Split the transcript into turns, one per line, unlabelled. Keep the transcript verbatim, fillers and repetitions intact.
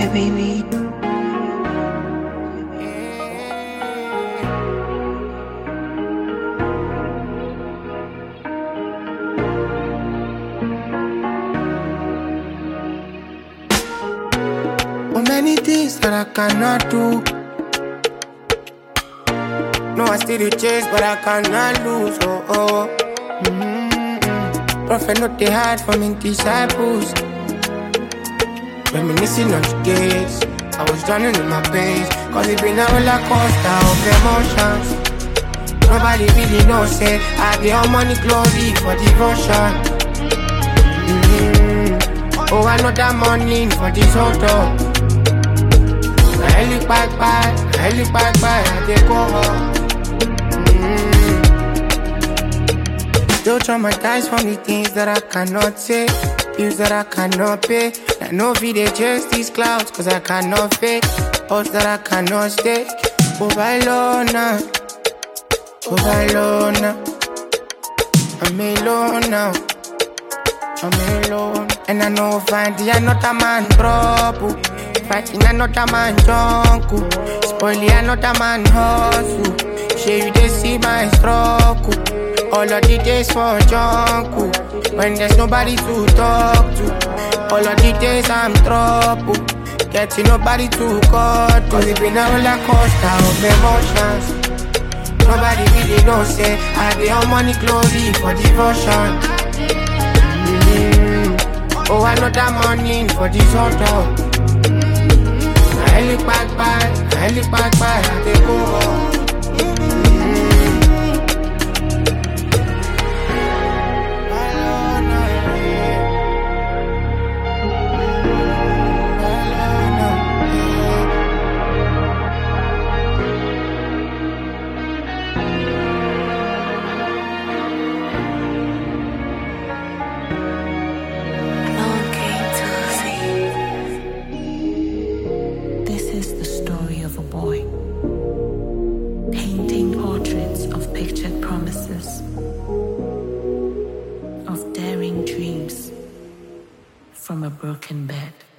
baby.
Oh, many things that I cannot do. No, I still dey chase, but I cannot lose. Oh, oh. Mm-hmm. Prophet not they hard for me disciples. Reminiscing on the days I was drowning in my pains, cause it been a roller coaster of emotions. Nobody really knows, say I be on money glory for devotion. Mm-hmm. Oh, I know that money for this hotel. I look back by, I look back by, I dey go home. Don't traumatize from the things that I cannot say, bills that I cannot pay. I know if they chase these clouds, cause I cannot fake, hopes that I cannot stake. Over alone now, over alone now. I'm alone now, I'm alone. And I know finding another man trouble, fighting another man jungle, spoiling another man hustle. Shey you dey see my struggle. All of the days for jungle, when there's nobody to talk to. All of the days I'm trouble, getting nobody to call to. Cause it been a roller coaster of emotions. Nobody really knows, say I be on money glory for devotion. Mm-hmm. Oh, I know that money for this hotel. I look back by, I look back by, I dey go home.
Painting portraits of pictured promises, of daring dreams from a broken bed.